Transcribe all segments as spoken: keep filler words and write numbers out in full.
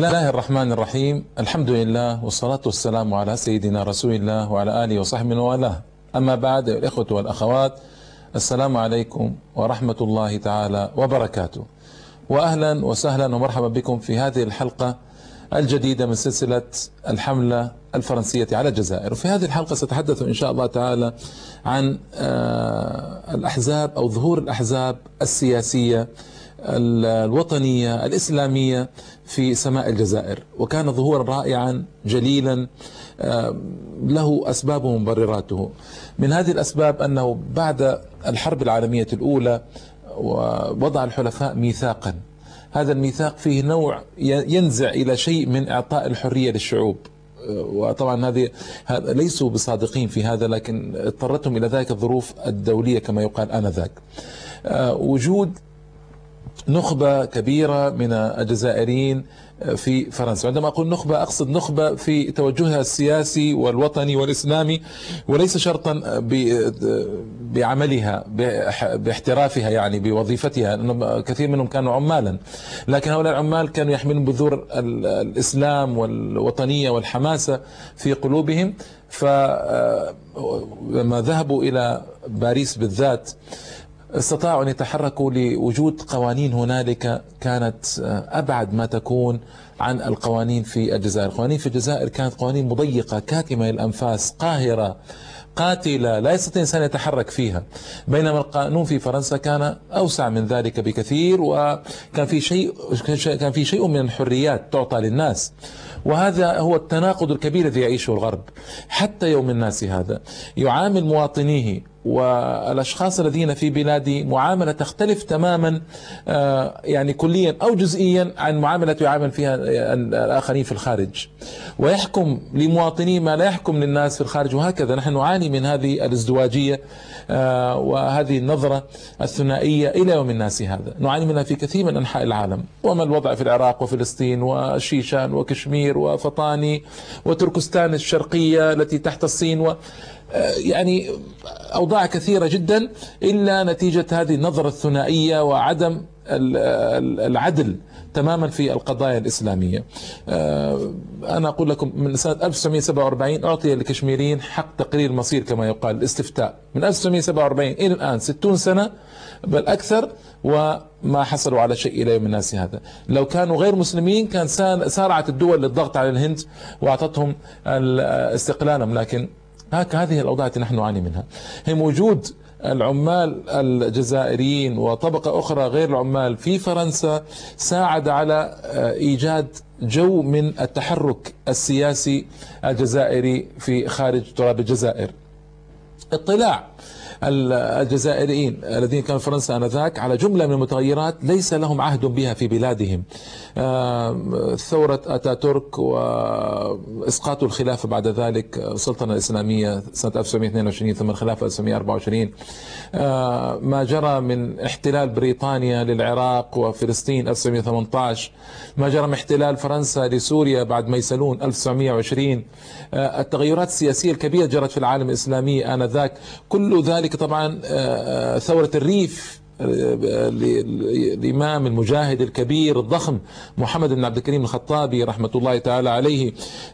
بسم الله الرحمن الرحيم. الحمد لله والصلاة والسلام على سيدنا رسول الله وعلى آله وصحبه وآله. أما بعد، الإخوة والأخوات، السلام عليكم ورحمة الله تعالى وبركاته، وأهلا وسهلا ومرحبا بكم في هذه الحلقة الجديدة من سلسلة الحملة الفرنسية على الجزائر. وفي هذه الحلقة سأتحدث إن شاء الله تعالى عن الأحزاب أو ظهور الأحزاب السياسية الوطنية الإسلامية في سماء الجزائر، وكان ظهورا رائعا جليلا له أسباب ومبرراته. من هذه الأسباب أنه بعد الحرب العالمية الأولى وضع الحلفاء ميثاقا، هذا الميثاق فيه نوع ينزع إلى شيء من إعطاء الحرية للشعوب، وطبعا هذه ليسوا بصادقين في هذا، لكن اضطرتهم إلى ذلك الظروف الدولية كما يقال آنذاك. وجود نخبة كبيرة من الجزائريين في فرنسا، عندما أقول نخبة أقصد نخبة في توجهها السياسي والوطني والإسلامي، وليس شرطا بعملها باحترافها يعني بوظيفتها، لأنه كثير منهم كانوا عمالا، لكن هؤلاء العمال كانوا يحملون بذور الإسلام والوطنية والحماسة في قلوبهم. فلما ذهبوا إلى باريس بالذات استطاعوا أن يتحركوا لوجود قوانين هنالك كانت أبعد ما تكون عن القوانين في الجزائر. القوانين في الجزائر كانت قوانين مضيقة كاتمة الأنفاس قاهرة قاتلة، لا يستطيع إنسان يتحرك فيها، بينما القانون في فرنسا كان أوسع من ذلك بكثير، وكان في شيء كان في شيء من الحريات تعطى للناس. وهذا هو التناقض الكبير الذي يعيشه الغرب حتى يوم الناس هذا، يعامل مواطنيه والأشخاص الذين في بلاده معاملة تختلف تماما يعني كليا أو جزئيا عن معاملة يعامل فيها الآخرين في الخارج، ويحكم لمواطنيه ما لا يحكم للناس في الخارج. وهكذا نحن نعاني من هذه الازدواجية وهذه النظرة الثنائية إلى يوم الناس هذا، نعاني منها في كثير من أنحاء العالم. وما الوضع في العراق وفلسطين وشيشان وكشمير وفطاني وتركستان الشرقية التي تحت الصين، و يعني أوضاع كثيرة جدا، إلا نتيجة هذه النظرة الثنائية وعدم العدل تماما في القضايا الإسلامية. أنا أقول لكم من سنة ألف وتسعمئة وسبعة وأربعين أعطي للكشميريين حق تقرير المصير كما يقال، الاستفتاء، من ألف وتسعمئة وسبعة وأربعين إلى الآن ستون سنة بل أكثر، وما حصلوا على شيء إلى يوم الناس هذا. لو كانوا غير مسلمين كان سارعت الدول للضغط على الهند وأعطتهم استقلالهم، لكن هذه الأوضاع التي نحن نعاني منها. هي وجود العمال الجزائريين وطبقة أخرى غير العمال في فرنسا ساعد على إيجاد جو من التحرك السياسي الجزائري في خارج تراب الجزائر. اطلاع الجزائريين الذين كانوا في فرنسا آنذاك على جملة من المتغيرات ليس لهم عهد بها في بلادهم، ثورة أتاتورك وإسقاط الخلافة بعد ذلك السلطنة الإسلامية سنة ألف وتسعمئة واثنين وعشرين ثم الخلافة ألف وتسعمئة وأربعة وعشرين، ما جرى من احتلال بريطانيا للعراق وفلسطين ألف وتسعمئة وثمانية عشر، ما جرى من احتلال فرنسا لسوريا بعد ميسلون ألف وتسعمئة وعشرين، التغيرات السياسية الكبيرة جرت في العالم الإسلامي آنذاك، كل ذلك طبعا ثورة الريف الإمام المجاهد الكبير الضخم محمد بن عبد الكريم الخطابي رحمة الله تعالى عليه،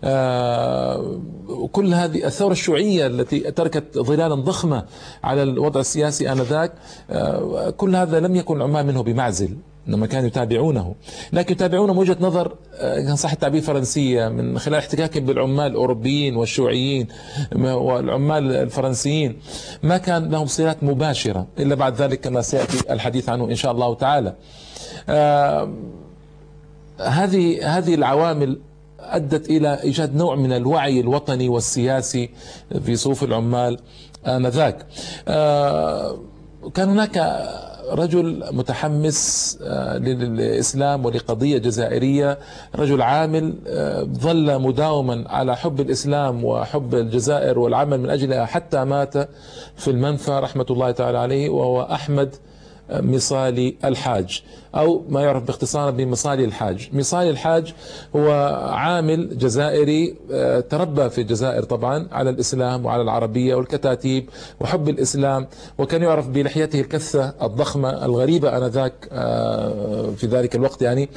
كل هذه الثورة الشيوعية التي تركت ظلالا ضخمة على الوضع السياسي آنذاك، كل هذا لم يكن العمال منه بمعزل، إنما كانوا يتابعونه، لكن يتابعونه من وجهة نظر كان صح التعبير فرنسية، من خلال احتكاكهم بالعمال الأوروبيين والشيوعيين والعمال الفرنسيين، ما كان لهم صلات مباشرة إلا بعد ذلك كما سيأتي الحديث عنه إن شاء الله تعالى. آه هذه هذه العوامل أدت إلى إيجاد نوع من الوعي الوطني والسياسي في صفوف العمال آنذاك. آه كان هناك رجل متحمس للإسلام ولقضية جزائرية، رجل عامل ظل مداوما على حب الإسلام وحب الجزائر والعمل من أجلها حتى مات في المنفى رحمة الله تعالى عليه، وهو أحمد مصالي الحاج، أو ما يعرف باختصار بمصالي الحاج. مصالي الحاج هو عامل جزائري تربى في الجزائر طبعا على الإسلام وعلى العربية والكتاتيب وحب الإسلام، وكان يعرف بلحيته الكثة الضخمة الغريبة آنذاك في ذلك الوقت يعني،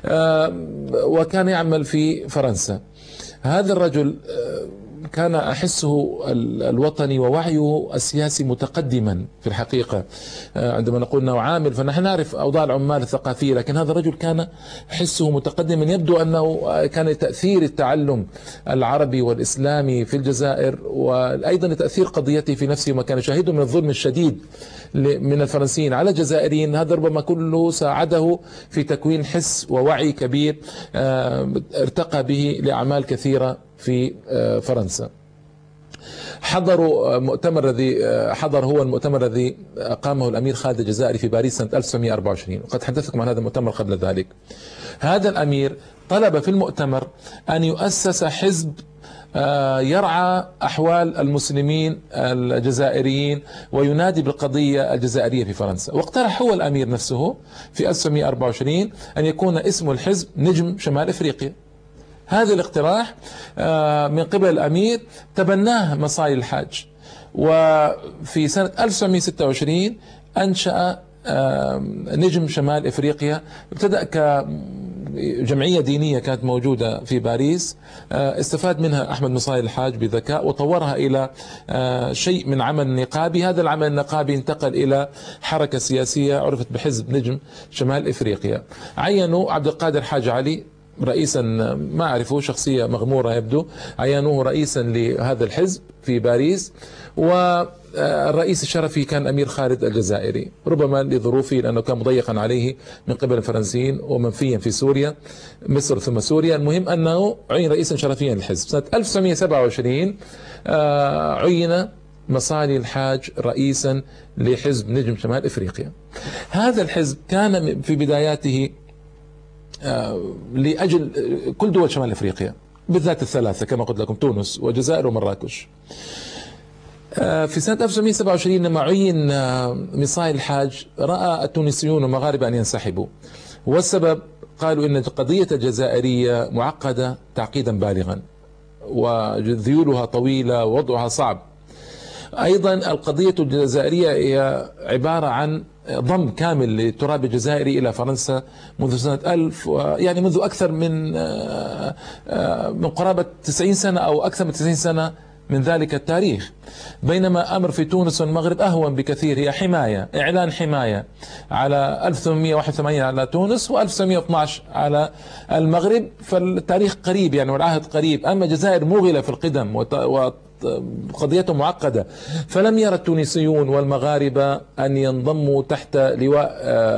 وكان يعمل في فرنسا. هذا الرجل كان أحسه الوطني ووعيه السياسي متقدما في الحقيقة. عندما نقول أنه عامل فنحن نعرف أوضاع العمال الثقافية، لكن هذا الرجل كان حسه متقدما. يبدو أنه كان تأثير التعلم العربي والإسلامي في الجزائر، وأيضا تأثير قضيته في نفسه وما كان يشاهده من الظلم الشديد من الفرنسيين على الجزائريين، هذا ربما كله ساعده في تكوين حس ووعي كبير ارتقى به لأعمال كثيرة في فرنسا. حضروا مؤتمر الذي حضر هو المؤتمر الذي أقامه الأمير خالد الجزائري في باريس سنة ألف وتسعمئة وأربعة وعشرين، وقد حدثتكم عن هذا المؤتمر قبل ذلك. هذا الأمير طلب في المؤتمر أن يؤسس حزب يرعى أحوال المسلمين الجزائريين وينادي بالقضية الجزائرية في فرنسا، واقترح هو الأمير نفسه في ألف وتسعمئة وأربعة وعشرين أن يكون اسم الحزب نجم شمال إفريقيا. هذا الاقتراح من قبل الأمير تبناه مصالي الحاج، وفي سنة ألف وتسعمئة وستة وعشرين أنشأ نجم شمال إفريقيا. ابتدأ كجمعية دينية كانت موجودة في باريس، استفاد منها أحمد مصالي الحاج بذكاء وطورها إلى شيء من عمل نقابي. هذا العمل النقابي انتقل إلى حركة سياسية عرفت بحزب نجم شمال إفريقيا. عينوا عبد القادر حاج علي رئيسا، ما أعرفه، شخصية مغمورة يبدو، عينوه رئيسا لهذا الحزب في باريس، والرئيس الشرفي كان أمير خالد الجزائري، ربما لظروفه لأنه كان مضيقا عليه من قبل الفرنسيين ومنفيا في سوريا، مصر ثم سوريا. المهم أنه عين رئيسا شرفيا للحزب. سنة ألف وتسعمئة وسبعة وعشرين عين مصالي الحاج رئيسا لحزب نجم شمال إفريقيا. هذا الحزب كان في بداياته لأجل كل دول شمال أفريقيا، بالذات الثلاثة كما قلت لكم، تونس والجزائر ومراكش. في سنة ألف وتسعمئة وسبعة وعشرين لما عين مصالي الحاج رأى التونسيون والمغاربة أن ينسحبوا، والسبب قالوا إن القضية الجزائرية معقدة تعقيدا بالغا وذيولها طويلة ووضعها صعب. أيضا القضية الجزائرية هي عبارة عن ضم كامل للتراب الجزائري إلى فرنسا منذ سنة ألف، يعني منذ أكثر من من قرابة تسعين سنة أو أكثر من تسعين سنة من ذلك التاريخ. بينما أمر في تونس والمغرب أهون بكثير، هي حماية، إعلان حماية على ألف وثمانمئة وواحد وثمانين على تونس وألف وتسعمئة واثني عشر على المغرب، فالتاريخ قريب يعني والعهد قريب. أما الجزائر مغلة في القدم وت... قضيته معقدة، فلم يرى التونسيون والمغاربة أن ينضموا تحت لواء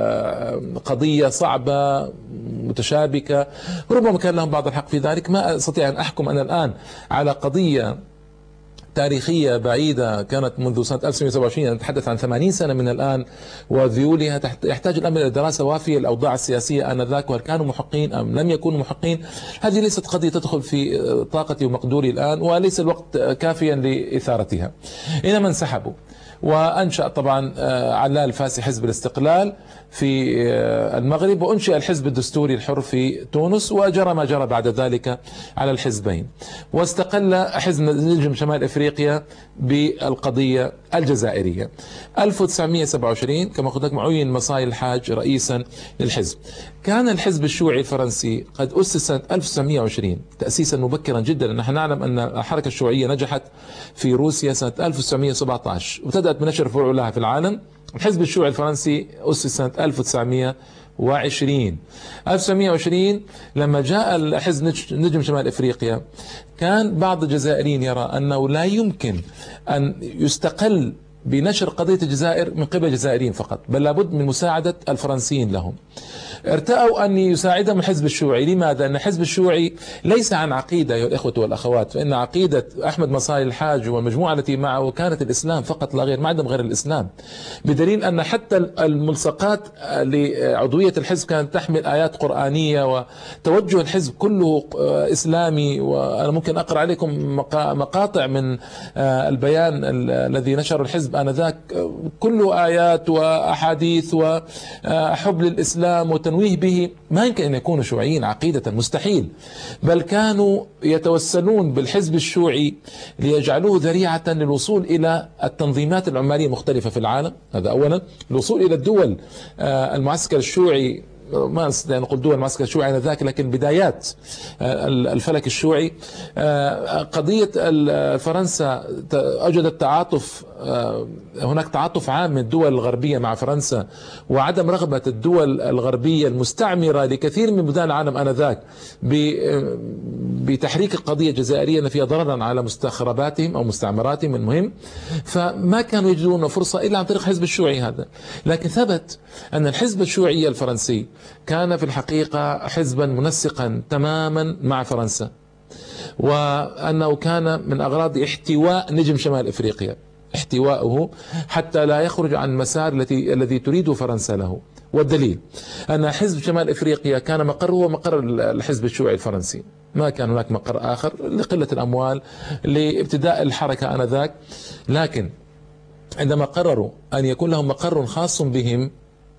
قضية صعبة متشابكة. ربما كان لهم بعض الحق في ذلك، ما أستطيع أن أحكم أنا الآن على قضية تاريخية بعيدة كانت منذ سنة ألف وتسعمئة وسبعة وعشرين، نتحدث عن ثمانين سنة من الآن، وذيولها تحت يحتاج الأمر إلى دراسة وافية الأوضاع السياسية آنذاك، وهل كانوا محقين أم لم يكونوا محقين. هذه ليست قضية تدخل في طاقتي ومقدوري الآن، وليس الوقت كافيا لإثارتها. إنما انسحبوا، وأنشأ طبعا علال الفاسي حزب الاستقلال في المغرب، وأنشئ الحزب الدستوري الحر في تونس، وجرى ما جرى بعد ذلك على الحزبين. واستقل حزب نجم شمال إفريقيا بالقضية الجزائرية. ألف وتسعمئة وسبعة وعشرين كما قلت لكم عين مصالي الحاج رئيسا للحزب. كان الحزب الشيوعي الفرنسي قد أسس سنة ألف وتسعمئة وعشرين تأسيسا مبكرا جدا. نحن نعلم أن الحركة الشيوعية نجحت في روسيا سنة ألف وتسعمئة وسبعة عشر وابتدأت بنشر فروع لها في العالم. الحزب الشيوعي الفرنسي أسس سنة ألف وتسعمئة وعشرين. ألف وتسعمئة وعشرين لما جاء حزب نجم شمال إفريقيا، كان بعض الجزائريين يرى أنه لا يمكن أن يستقل بنشر قضية الجزائر من قبل الجزائريين فقط، بل لابد من مساعدة الفرنسيين لهم. ارتأوا أن يساعدهم الحزب الشيوعي. لماذا؟ أن الحزب الشيوعي ليس عن عقيدة أيها الإخوة والأخوات، فإن عقيدة أحمد مصالي الحاج والمجموعة التي معه كانت الإسلام فقط لا غير، ما عندهم غير الإسلام، بدليل أن حتى الملصقات لعضوية الحزب كانت تحمل آيات قرآنية، وتوجه الحزب كله إسلامي. وأنا ممكن أقرأ عليكم مقاطع من البيان الذي نشر الحزب الحزب آنذاك كله آيات وأحاديث وحب للإسلام وتنويه به، ما يمكن أن يكونوا شيوعيين عقيدة، مستحيل. بل كانوا يتوسلون بالحزب الشيوعي ليجعلوه ذريعة للوصول إلى التنظيمات العمالية المختلفة في العالم، هذا أولا. الوصول إلى الدول، المعسكر الشيوعي، ما نستطيع أن نقول دول المعسكر الشيوعي آنذاك، لكن بدايات الفلك الشيوعي. قضية فرنسا أوجدت تعاطف، هناك تعاطف عام من الدول الغربية مع فرنسا، وعدم رغبة الدول الغربية المستعمرة لكثير من بلدان العالم آنذاك بتحريك القضية الجزائرية أن فيها ضررا على مستخرباتهم أو مستعمراتهم المهم، فما كانوا يجدون فرصة إلا عن طريق الحزب الشيوعي هذا. لكن ثبت أن الحزب الشيوعي الفرنسي كان في الحقيقة حزبا منسقا تماما مع فرنسا، وأنه كان من أغراض احتواء نجم شمال إفريقيا، احتواءه حتى لا يخرج عن المسار التي الذي تريده فرنسا له. والدليل أن حزب شمال إفريقيا كان مقره هو مقر الحزب الشيوعي الفرنسي، ما كان هناك مقر آخر لقلة الأموال لابتداء الحركة آنذاك. لكن عندما قرروا أن يكون لهم مقر خاص بهم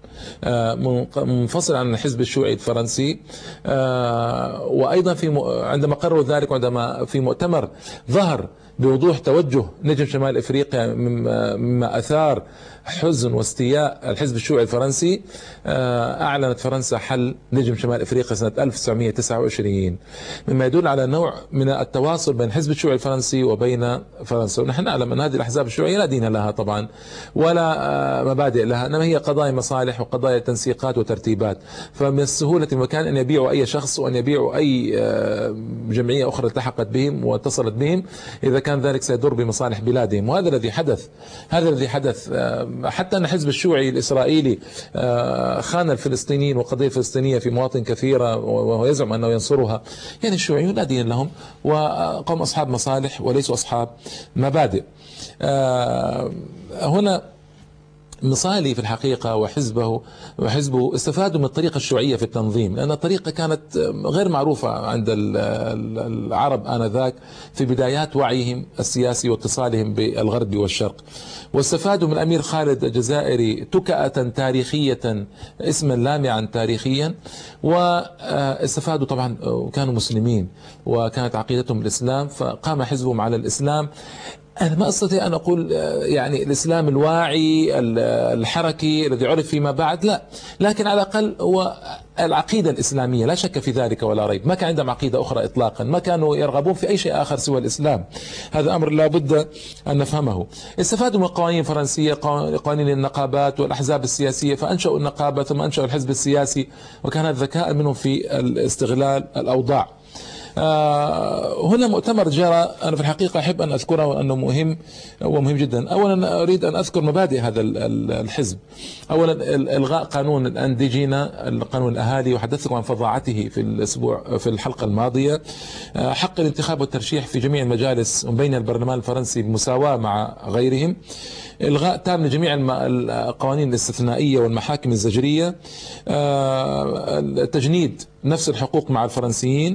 منفصل عن الحزب الشيوعي الفرنسي، وأيضا في عندما قرروا ذلك وعندما في مؤتمر ظهر بوضوح توجه نجم شمال إفريقيا مما أثار حزن واستياء الحزب الشيوعي الفرنسي، أعلنت فرنسا حل نجم شمال إفريقيا سنة ألف وتسعمئة وتسعة وعشرين، مما يدل على نوع من التواصل بين الحزب الشيوعي الفرنسي وبين فرنسا. ونحن نعلم أن هذه الأحزاب الشيوعية لا دين لها طبعا ولا مبادئ لها، إنما هي قضايا مصالح وقضايا تنسيقات وترتيبات. فمن السهولة المكان أن يبيعوا أي شخص وأن يبيعوا أي جمعية أخرى التحقت بهم واتصلت بهم إذا كان ذلك سيضر بمصالح بلادهم. وهذا الذي حدث، هذا الذي حدث حتى أن الحزب الشيوعي الإسرائيلي خان الفلسطينيين والقضية الفلسطينية في مواطن كثيرة وهو يزعم أنه ينصرها. يعني الشيوعيون لا دين لهم وقوم أصحاب مصالح وليسوا أصحاب مبادئ. هنا مصالي في الحقيقة وحزبه وحزبه استفادوا من الطريقة الشيوعية في التنظيم، لأن الطريقة كانت غير معروفة عند العرب آنذاك في بدايات وعيهم السياسي واتصالهم بالغرب والشرق. واستفادوا من الأمير خالد الجزائري تكأة تاريخية، اسما لامعا تاريخيا، واستفادوا طبعا كانوا مسلمين وكانت عقيدتهم الإسلام، فقام حزبهم على الإسلام. أنا ما أستطيع أن أقول يعني الإسلام الواعي الحركي الذي عرف فيما بعد، لا، لكن على الأقل هو العقيدة الإسلامية، لا شك في ذلك ولا ريب. ما كان عندهم عقيدة أخرى إطلاقا، ما كانوا يرغبون في أي شيء آخر سوى الإسلام. هذا أمر لا بد أن نفهمه. استفادوا من القوانين الفرنسية، قوانين النقابات والأحزاب السياسية، فأنشأوا النقابة ثم أنشأوا الحزب السياسي، وكان هذا ذكاء منهم في الاستغلال الأوضاع. آه هنا مؤتمر جرى، أنا في الحقيقة أحب أن أذكره وأنه مهم ومهم جدا. أولا أريد أن أذكر مبادئ هذا الحزب. أولا إلغاء قانون الأنديجينا، القانون الأهالي، وحدثتكم عن فظاعته في الأسبوع في الحلقة الماضية. آه حق الانتخاب والترشيح في جميع المجالس بين البرلمان الفرنسي بمساواة مع غيرهم. إلغاء تام لجميع القوانين الاستثنائية والمحاكم الزجرية. آه تجنيد نفس الحقوق مع الفرنسيين.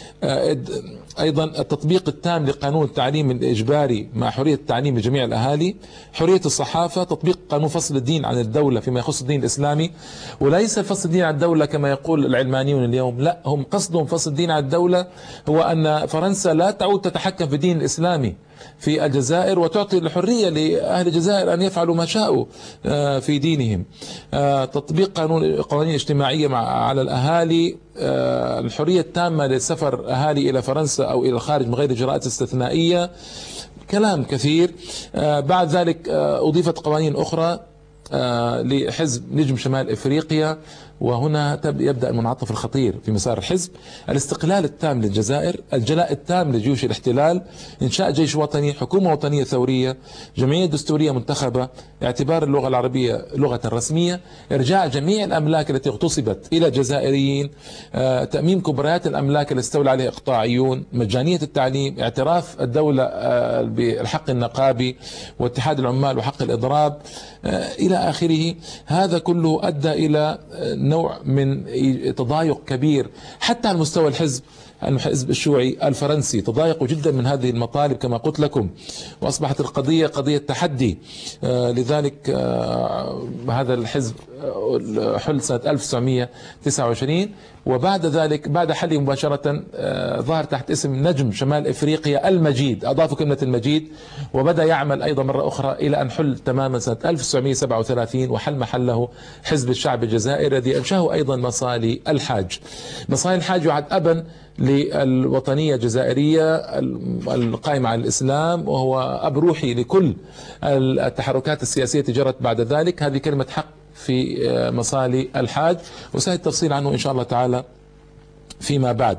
أيضا التطبيق التام لقانون التعليم الإجباري مع حرية التعليم لجميع الأهالي. حرية الصحافة، تطبيق قانون فصل الدين عن الدولة فيما يخص الدين الإسلامي، وليس فصل الدين عن الدولة كما يقول العلمانيون اليوم، لا، هم قصدهم فصل الدين عن الدولة هو أن فرنسا لا تعود تتحكم في الدين الإسلامي في الجزائر وتعطي الحرية لأهل الجزائر أن يفعلوا ما شاءوا في دينهم. تطبيق قانون قوانين اجتماعية مع على الأهالي. الحرية التامة للسفر أهالي إلى فرنسا أو إلى الخارج من غير إجراءات استثنائية. كلام كثير. بعد ذلك أضيفت قوانين أخرى لحزب نجم شمال إفريقيا، وهنا يبدأ المنعطف الخطير في مسار الحزب. الاستقلال التام للجزائر، الجلاء التام لجيوش الاحتلال، إنشاء جيش وطني، حكومة وطنية ثورية، جمعية دستورية منتخبة، اعتبار اللغة العربية لغة رسمية، إرجاع جميع الأملاك التي اغتصبت إلى الجزائريين، تأميم كبريات الأملاك التي استولى عليها إقطاعيون، مجانية التعليم، اعتراف الدولة بالحق النقابي واتحاد العمال وحق الإضراب إلى آخره. هذا كله أدى إلى نوع من تضايق كبير حتى على مستوى الحزب الحزب الشيوعي الفرنسي، تضايقوا جدا من هذه المطالب كما قلت لكم، وأصبحت القضية قضية تحدي. لذلك هذا الحزب حل سنة ألف وتسعمئة وتسعة وعشرين، وبعد ذلك بعد حله مباشرة ظهر تحت اسم نجم شمال إفريقيا المجيد، أضافوا كلمة المجيد، وبدأ يعمل أيضا مرة أخرى إلى أن حل تماما سنة ألف وتسعمئة وسبعة وثلاثين، وحل محله حزب الشعب الجزائري الذي أنشأه أيضا مصالي الحاج. مصالي الحاج يعد أبا للوطنية الجزائرية القائمة على الإسلام، وهو أب روحي لكل التحركات السياسية التي جرت بعد ذلك. هذه كلمة حق في مصالي الحاج، وسيأتي التفصيل عنه إن شاء الله تعالى فيما بعد.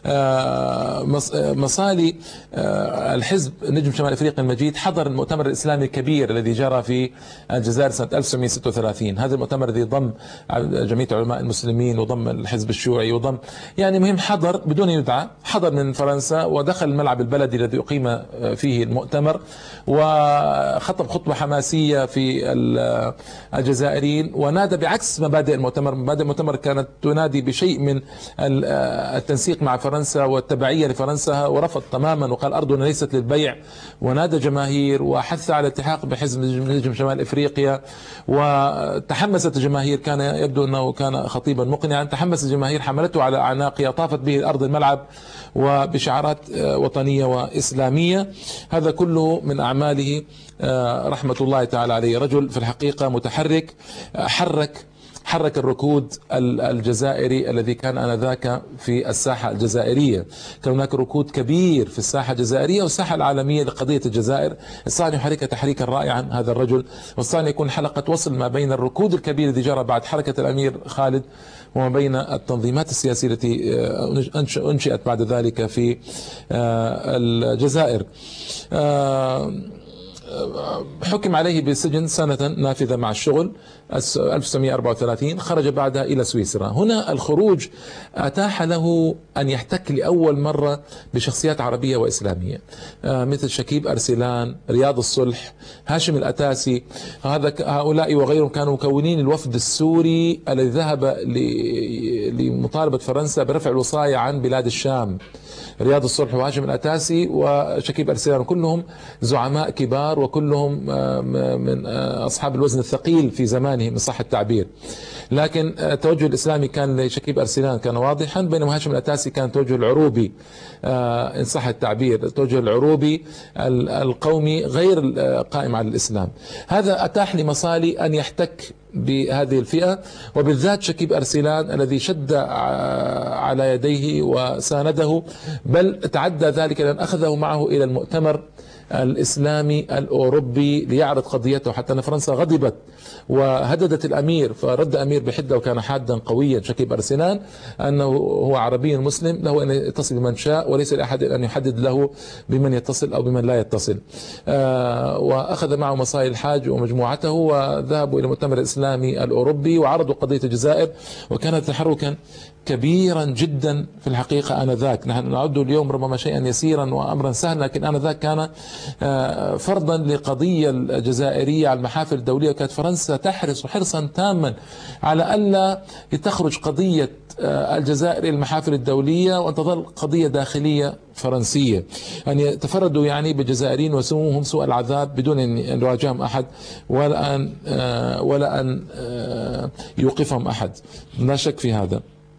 مصالي الحزب نجم شمال افريقيا المجيد حضر المؤتمر الاسلامي الكبير الذي جرى في الجزائر سنه ألف وتسعمئة وستة وثلاثين. هذا المؤتمر الذي ضم جمعيه علماء المسلمين وضم الحزب الشيوعي وضم يعني مهم، حضر بدون يدعى، حضر من فرنسا ودخل الملعب البلدي الذي اقيم فيه المؤتمر، وخطب خطبه حماسيه في الجزائريين، ونادى بعكس مبادئ المؤتمر. مبادئ المؤتمر كانت تنادي بشيء من التنسيق مع فرنسا والتبعية لفرنسا، ورفض تماما وقال أرضنا ليست للبيع، ونادى جماهير وحث على الالتحاق بحزب نجم شمال إفريقيا، وتحمست الجماهير. كان يبدو أنه كان خطيبا مقنعا، تحمس الجماهير، حملته على أعناقها، طافت به أرض الملعب وبشعارات وطنية وإسلامية. هذا كله من أعماله رحمة الله تعالى عليه. رجل في الحقيقة متحرك، حرك حرك الركود الجزائري الذي كان آنذاك في الساحة الجزائرية. كان هناك ركود كبير في الساحة الجزائرية والساحة العالمية لقضية الجزائر. استطاع أن يحرك تحريكا رائعا هذا الرجل، واستطاع أن يكون حلقة وصل ما بين الركود الكبير الذي جرى بعد حركة الأمير خالد وما بين التنظيمات السياسية التي أنشئت بعد ذلك في الجزائر. حكم عليه بالسجن سنة نافذة مع الشغل ألف وتسعمئة وأربعة وثلاثين، خرج بعدها إلى سويسرا. هنا الخروج أتاح له أن يحتك لأول مرة بشخصيات عربية وإسلامية مثل شكيب أرسلان، رياض الصلح، هاشم الأتاسي. هذا هؤلاء وغيرهم كانوا مكونين الوفد السوري الذي ذهب لمطالبة فرنسا برفع الوصاية عن بلاد الشام. رياض الصلح وهاشم الأتاسي وشكيب أرسلان كلهم زعماء كبار، وكلهم من أصحاب الوزن الثقيل في زمانهم إن صح التعبير. لكن التوجه الإسلامي كان لشكيب أرسلان كان واضحا، بينما هاشم الأتاسي كان توجه العروبي إن صح التعبير، التوجه العروبي القومي غير قائم على الإسلام. هذا أتاح لمصالي أن يحتك بهذه الفئة، وبالذات شكيب أرسلان الذي شد على يديه وسانده، بل تعدى ذلك لأن أخذه معه إلى المؤتمر الإسلامي الأوروبي ليعرض قضيته، حتى أن فرنسا غضبت وهددت الأمير، فرد أمير بحدة وكان حادا قويا شكيب أرسلان أنه هو عربي مسلم، له أن يتصل بمن شاء وليس لأحد أن يحدد له بمن يتصل أو بمن لا يتصل. وأخذ معه مصالي الحاج ومجموعته وذهبوا إلى المؤتمر الإسلامي الأوروبي وعرضوا قضية الجزائر، وكانت تحركا كبيرا جدا في الحقيقة آنذاك. نحن نعد اليوم ربما شيئا يسيرا وأمرا سهلا، لكن آنذاك كان فرضا لقضية الجزائرية على المحافل الدولية، وكانت فرنسا تحرص حرصا تاما على ألا تخرج قضية الجزائر إلى المحافل الدولية وأن تظل قضية داخلية فرنسية، أن يتفردوا يعني بالجزائريين ويسوموهم سوء العذاب بدون أن يواجههم أحد ولا أن ولا أن يوقفهم أحد، لا شك في هذا.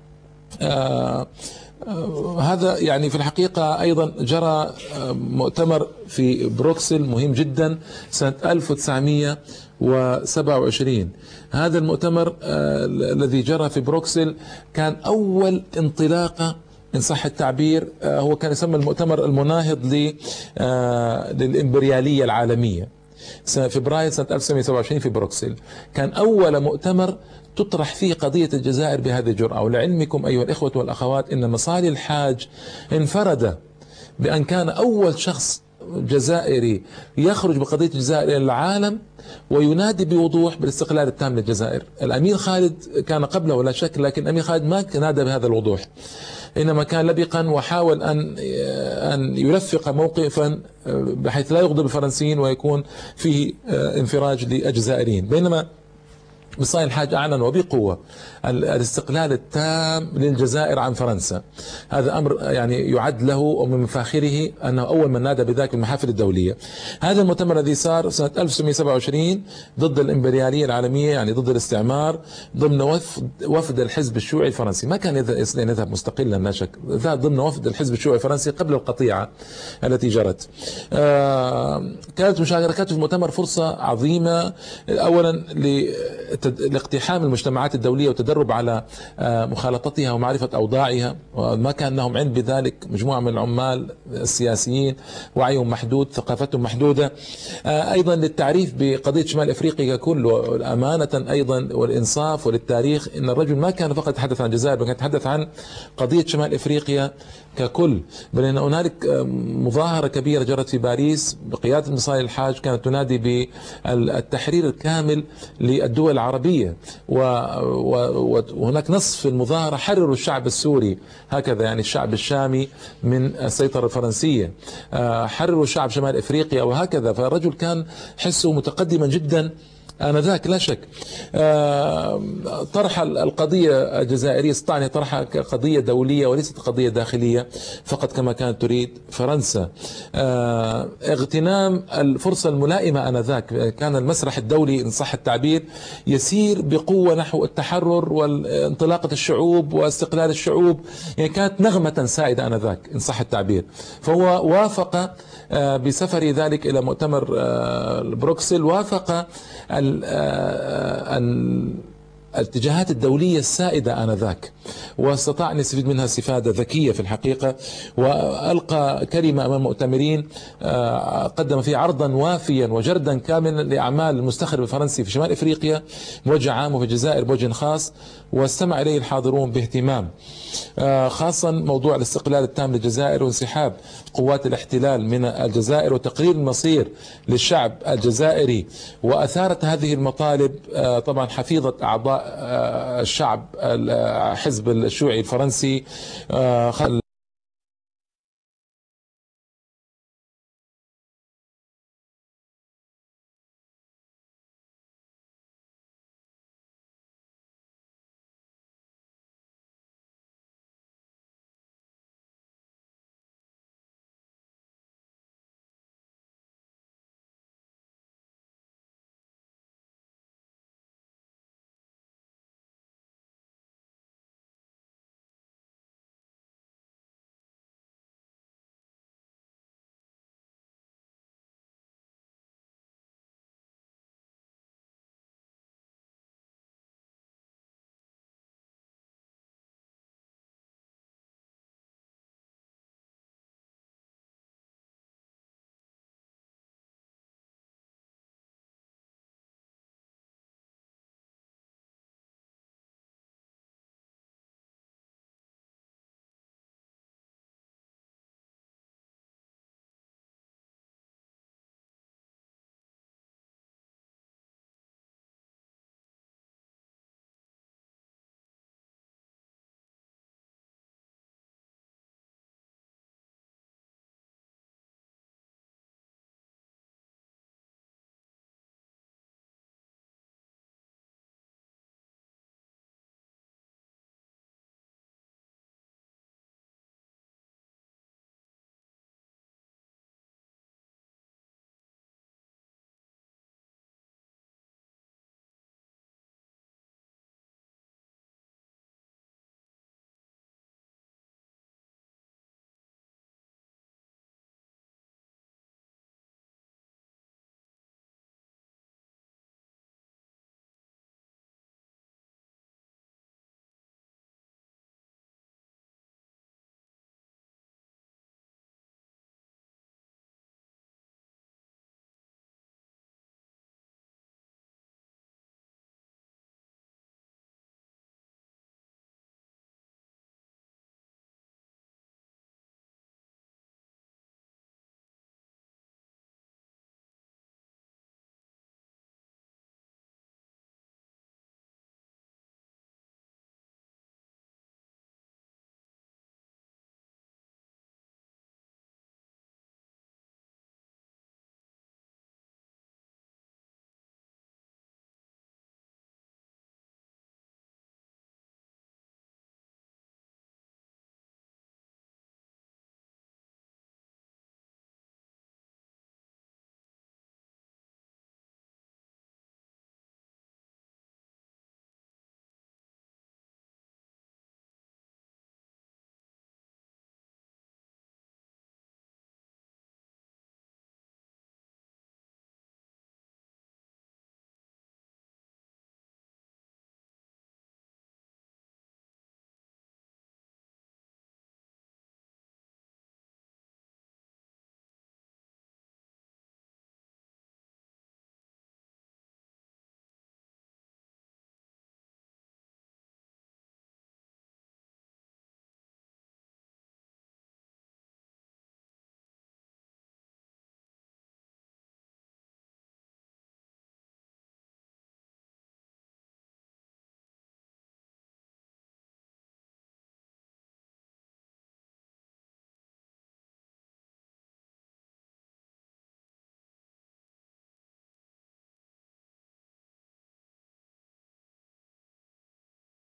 آه آه هذا يعني في الحقيقة أيضا جرى مؤتمر في بروكسل مهم جدا سنة ألف وتسعمئة وسبعة وعشرين. هذا المؤتمر آه الذي جرى في بروكسل كان أول انطلاقة إن صح التعبير. آه هو كان يسمى المؤتمر المناهض للإمبريالية العالمية. فبراير سنة ألف وتسعمئة وسبعة وعشرين في بروكسل كان أول مؤتمر تطرح فيه قضية الجزائر بهذه الجرأة. ولعلمكم أيها الإخوة والأخوات إن مصالي الحاج انفرد بأن كان أول شخص جزائري يخرج بقضية الجزائر إلى العالم وينادي بوضوح بالاستقلال التام للجزائر. الأمير خالد كان قبله ولا شك، لكن الأمير خالد ما نادى بهذا الوضوح، إنما كان لبقا وحاول أن أن يلفق موقفا بحيث لا يغضب الفرنسيين ويكون فيه انفراج للجزائريين. بينما مصطفى الحاج أعلن وبقوة الاستقلال التام للجزائر عن فرنسا. هذا أمر يعني يعد له ومن مفاخره أنه أول من نادى بذلك المحافل الدولية. هذا المؤتمر الذي صار سنة ألف وتسعمئة وسبعة وعشرين ضد الإمبريالية العالمية، يعني ضد الاستعمار، ضمن وفد وفد الحزب الشيوعي الفرنسي. ما كان يذهب مستقلا لا شك، ذهب ضمن وفد الحزب الشيوعي الفرنسي قبل القطيعة التي جرت. كانت مشاركته في المؤتمر فرصة عظيمة، أولا لاقتحام المجتمعات الدولية والتدرب على مخالطتها ومعرفة أوضاعها، وما كان لهم عند بذلك مجموعة من العمال السياسيين وعيهم محدود، ثقافتهم محدودة. أيضا للتعريف بقضية شمال أفريقيا ككل، والأمانة أيضا والإنصاف وللتاريخ، أن الرجل ما كان فقط يتحدث عن الجزائر، بل كان يتحدث عن قضية شمال أفريقيا ككل. بل أن هنالك مظاهرة كبيرة جرت في باريس بقيادة مصطفى الحاج كانت تنادي بالتحرير الكامل للدول العربية، وهناك نص في المظاهرة: حرروا الشعب السوري، هكذا يعني الشعب الشامي من السيطرة الفرنسية، حرروا شعب شمال أفريقيا، وهكذا. فالرجل كان حسه متقدما جدا آنذاك لا شك. طرح القضية الجزائرية استطاع أن يطرحها كقضية دولية وليست قضية داخلية فقط كما كانت تريد فرنسا. اغتنام الفرصة الملائمة آنذاك، كان المسرح الدولي إن صح التعبير يسير بقوة نحو التحرر وانطلاقة الشعوب واستقلال الشعوب، يعني كانت نغمة سائدة آنذاك إن صح التعبير. فهو وافق بسفر ذلك إلى مؤتمر بروكسل، وافق الاتجاهات الدولية السائدة آنذاك، واستطاع أن يستفيد منها استفادة ذكية في الحقيقة. وألقى كلمة أمام المؤتمرين قدم فيها عرضا وافيا وجردا كاملا لأعمال المستخرب الفرنسي في شمال أفريقيا بوجه عام وفي الجزائر بوجه خاص، واستمع إليه الحاضرون باهتمام، خاصة موضوع الاستقلال التام للجزائر وانسحاب قوات الاحتلال من الجزائر وتقرير المصير للشعب الجزائري. وأثارت هذه المطالب طبعا حفيظة أعضاء الشعب الحزب الشيوعي الفرنسي.